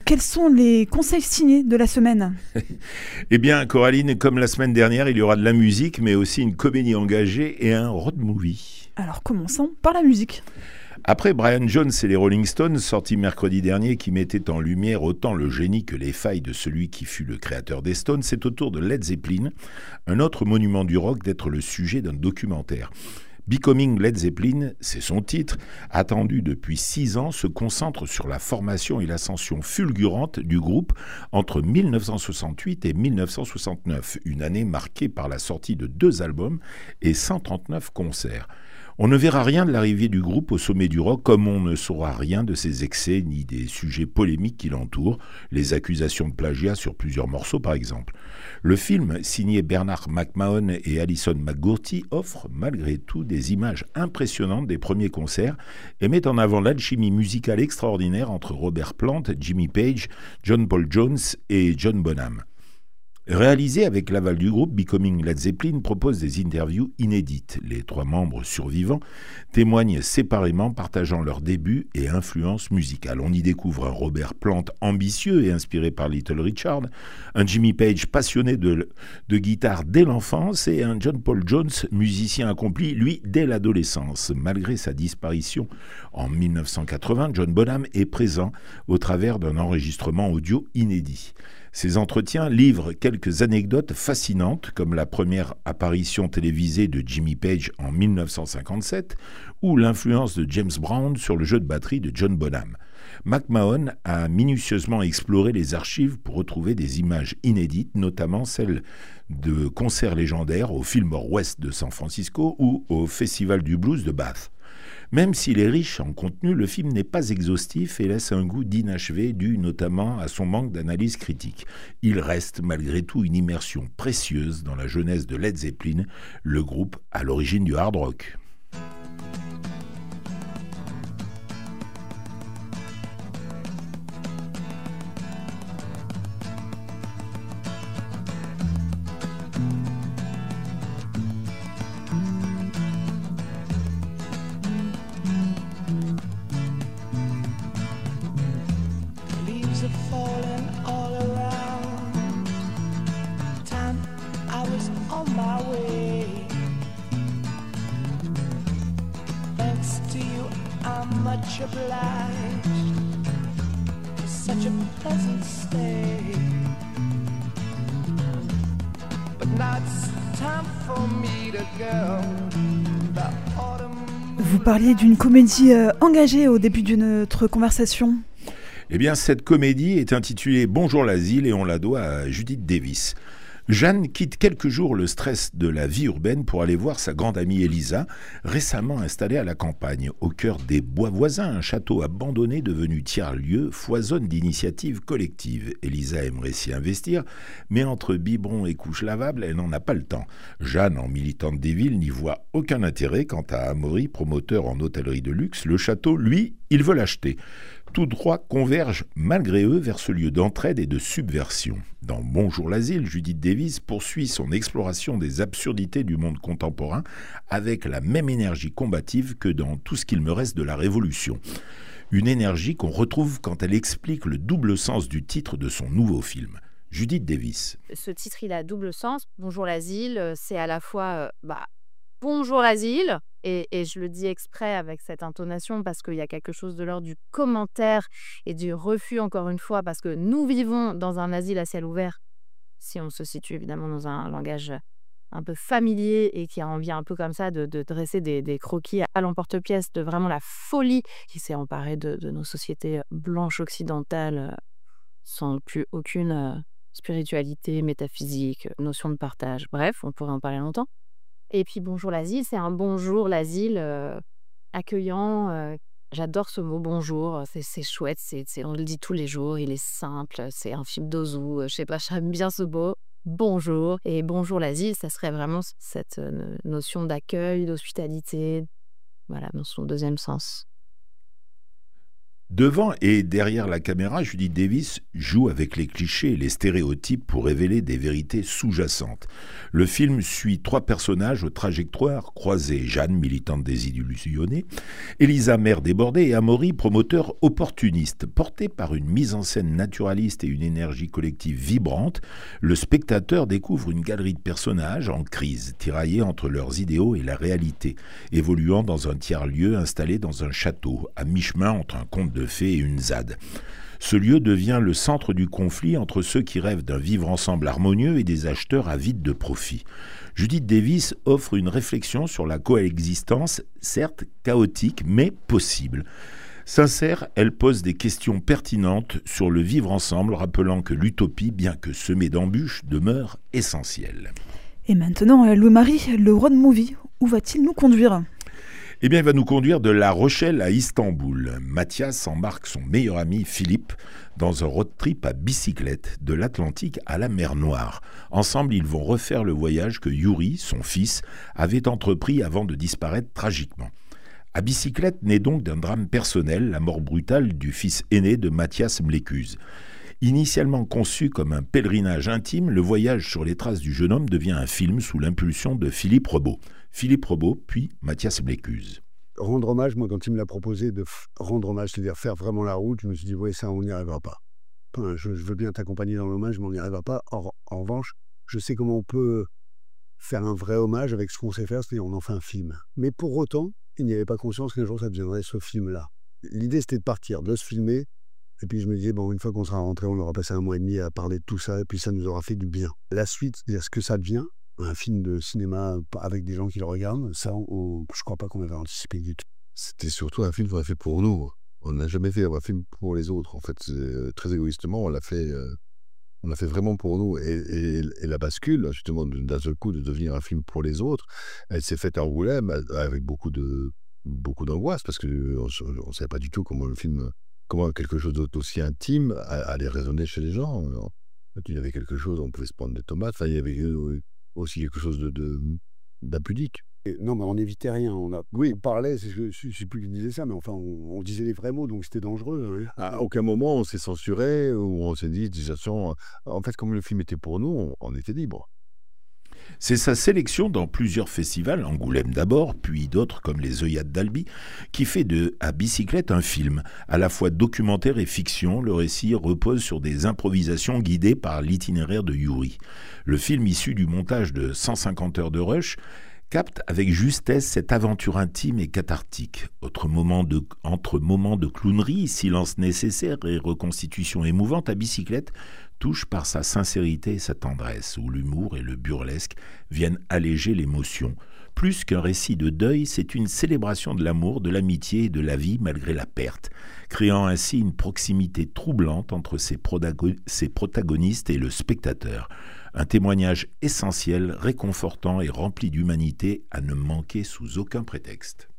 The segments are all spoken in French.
quels sont les conseils ciné de la semaine? Eh bien, Coraline, comme la semaine dernière, il y aura de la musique, mais aussi une comédie engagée et un road movie. Alors commençons par la musique. Après Brian Jones et les Rolling Stones, sortis mercredi dernier, qui mettaient en lumière autant le génie que les failles de celui qui fut le créateur des Stones, c'est au tour de Led Zeppelin, un autre monument du rock, d'être le sujet d'un documentaire. Becoming Led Zeppelin, c'est son titre, attendu depuis 6 ans, se concentre sur la formation et l'ascension fulgurante du groupe entre 1968 et 1969, une année marquée par la sortie de 2 albums et 139 concerts. On ne verra rien de l'arrivée du groupe au sommet du rock, comme on ne saura rien de ses excès ni des sujets polémiques qui l'entourent, les accusations de plagiat sur plusieurs morceaux par exemple. Le film, signé Bernard McMahon et Alison McGourty, offre malgré tout des images impressionnantes des premiers concerts et met en avant l'alchimie musicale extraordinaire entre Robert Plant, Jimmy Page, John Paul Jones et John Bonham. Réalisé avec l'aval du groupe, Becoming Led Zeppelin propose des interviews inédites. Les 3 membres survivants témoignent séparément, partageant leurs débuts et influences musicales. On y découvre un Robert Plant ambitieux et inspiré par Little Richard, un Jimmy Page passionné de guitare dès l'enfance et un John Paul Jones, musicien accompli, lui, dès l'adolescence. Malgré sa disparition en 1980, John Bonham est présent au travers d'un enregistrement audio inédit. Ces entretiens livrent quelques anecdotes fascinantes, comme la première apparition télévisée de Jimmy Page en 1957 ou l'influence de James Brown sur le jeu de batterie de John Bonham. McMahon a minutieusement exploré les archives pour retrouver des images inédites, notamment celles de concerts légendaires au Fillmore West de San Francisco ou au Festival du Blues de Bath. Même s'il est riche en contenu, le film n'est pas exhaustif et laisse un goût d'inachevé dû notamment à son manque d'analyse critique. Il reste malgré tout une immersion précieuse dans la jeunesse de Led Zeppelin, le groupe à l'origine du hard rock. Vous parliez d'une comédie engagée au début de notre conversation. Eh bien, cette comédie est intitulée Bonjour l'asile et on la doit à Judith Davis. Jeanne quitte quelques jours le stress de la vie urbaine pour aller voir sa grande amie Elisa, récemment installée à la campagne. Au cœur des bois voisins, un château abandonné devenu tiers-lieu foisonne d'initiatives collectives. Elisa aimerait s'y investir, mais entre biberons et couches lavables, elle n'en a pas le temps. Jeanne, en militante des villes, n'y voit aucun intérêt. Quant à Amaury, promoteur en hôtellerie de luxe, le château, lui, il veut l'acheter. Tous droits convergent malgré eux vers ce lieu d'entraide et de subversion. Dans Bonjour l'asile, Judith Davis poursuit son exploration des absurdités du monde contemporain avec la même énergie combative que dans Tout ce qu'il me reste de la Révolution. Une énergie qu'on retrouve quand elle explique le double sens du titre de son nouveau film. Judith Davis. Ce titre, il a double sens. Bonjour l'asile, c'est à la fois bonjour asile, et je le dis exprès avec cette intonation parce qu'il y a quelque chose de l'ordre du commentaire et du refus, encore une fois, parce que nous vivons dans un asile à ciel ouvert, si on se situe évidemment dans un langage un peu familier et qui a envie un peu comme ça de dresser des croquis à l'emporte-pièce de vraiment la folie qui s'est emparée de nos sociétés blanches occidentales sans plus aucune spiritualité, métaphysique, notion de partage. Bref, on pourrait en parler longtemps. Et puis bonjour l'asile, c'est un bonjour l'asile accueillant. J'adore ce mot bonjour, c'est chouette, on le dit tous les jours, il est simple, c'est un film d'Ozu, je sais pas, j'aime bien ce mot. Bonjour. Et bonjour l'asile, ça serait vraiment cette notion d'accueil, d'hospitalité, voilà, dans son deuxième sens. Devant et derrière la caméra, Judith Davis joue avec les clichés et les stéréotypes pour révéler des vérités sous-jacentes. Le film suit 3 personnages aux trajectoires croisées. Jeanne, militante désillusionnée, Elisa, mère débordée, et Amaury, promoteur opportuniste. Porté par une mise en scène naturaliste et une énergie collective vibrante, le spectateur découvre une galerie de personnages en crise, tiraillés entre leurs idéaux et la réalité, évoluant dans un tiers-lieu installé dans un château, à mi-chemin entre un conte de fées et une ZAD. Ce lieu devient le centre du conflit entre ceux qui rêvent d'un vivre ensemble harmonieux et des acheteurs avides de profit. Judith Davis offre une réflexion sur la coexistence, certes chaotique, mais possible. Sincère, elle pose des questions pertinentes sur le vivre ensemble, rappelant que l'utopie, bien que semée d'embûches, demeure essentielle. Et maintenant, Louis-Marie, le road movie, où va-t-il nous conduire ? Eh bien, il va nous conduire de La Rochelle à Istanbul. Mathias embarque son meilleur ami Philippe dans un road trip à bicyclette de l'Atlantique à la mer Noire. Ensemble, ils vont refaire le voyage que Yuri, son fils, avait entrepris avant de disparaître tragiquement. À bicyclette naît donc d'un drame personnel, la mort brutale du fils aîné de Mathias Mlécuse. Initialement conçu comme un pèlerinage intime, le voyage sur les traces du jeune homme devient un film sous l'impulsion de Philippe Rebaud. Philippe Rebaud, puis Mathias Mlécuse. Rendre hommage, moi, quand il me l'a proposé de rendre hommage, c'est-à-dire faire vraiment la route, je me suis dit, oui, ça, on n'y arrivera pas. Enfin, je veux bien t'accompagner dans l'hommage, mais on n'y arrivera pas. En revanche, je sais comment on peut faire un vrai hommage avec ce qu'on sait faire, c'est-à-dire on en fait un film. Mais pour autant, il n'y avait pas conscience qu'un jour, ça deviendrait ce film-là. L'idée, c'était de partir, de se filmer, et puis je me disais, bon, une fois qu'on sera rentré, on aura passé 1 mois et demi à parler de tout ça, et puis ça nous aura fait du bien. La suite, c'est-à-dire ce que ça devient, un film de cinéma avec des gens qui le regardent, ça, je crois pas qu'on avait anticipé du tout. C'était surtout un film qu'on a fait pour nous. On n'a jamais fait un film pour les autres. En fait, très égoïstement, on l'a fait vraiment pour nous. Et la bascule, justement, d'un seul coup, de devenir un film pour les autres, elle s'est faite à Angoulême avec beaucoup d'angoisse, parce qu'on ne savait pas du tout comment quelque chose d'aussi intime allait résonner chez les gens. Il y avait quelque chose, on pouvait se prendre des tomates, enfin, il y avait aussi quelque chose d'impudique. Non, mais on n'évitait rien. On parlait, je ne sais plus qui disait ça, mais enfin, on disait les vrais mots, donc c'était dangereux. Hein. À aucun moment on s'est censuré, ou on s'est dit, en fait, comme le film était pour nous, on était libre. C'est sa sélection dans plusieurs festivals, Angoulême d'abord, puis d'autres comme les œillades d'Albi, qui fait de À bicyclette un film. À la fois documentaire et fiction, le récit repose sur des improvisations guidées par l'itinéraire de Yuri. Le film, issu du montage de 150 heures de rush, capte avec justesse cette aventure intime et cathartique. Entre moments de clownerie, silence nécessaire et reconstitution émouvante, À bicyclette touche par sa sincérité et sa tendresse, où l'humour et le burlesque viennent alléger l'émotion. Plus qu'un récit de deuil, c'est une célébration de l'amour, de l'amitié et de la vie malgré la perte, créant ainsi une proximité troublante entre ses protagonistes et le spectateur. Un témoignage essentiel, réconfortant et rempli d'humanité à ne manquer sous aucun prétexte.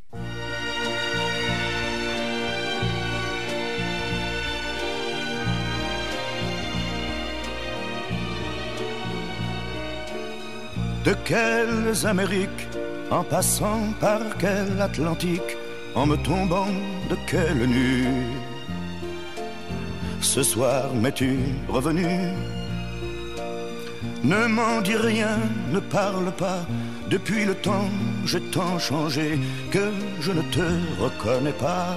De quelles Amériques, en passant par quel Atlantique, en me tombant de quelle nuit, ce soir m'es-tu revenu? Ne m'en dis rien, ne parle pas, depuis le temps j'ai tant changé que je ne te reconnais pas.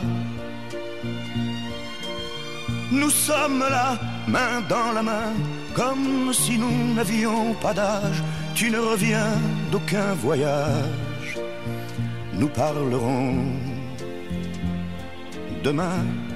Nous sommes là, main dans la main, comme si nous n'avions pas d'âge. Tu ne reviens d'aucun voyage. Nous parlerons demain.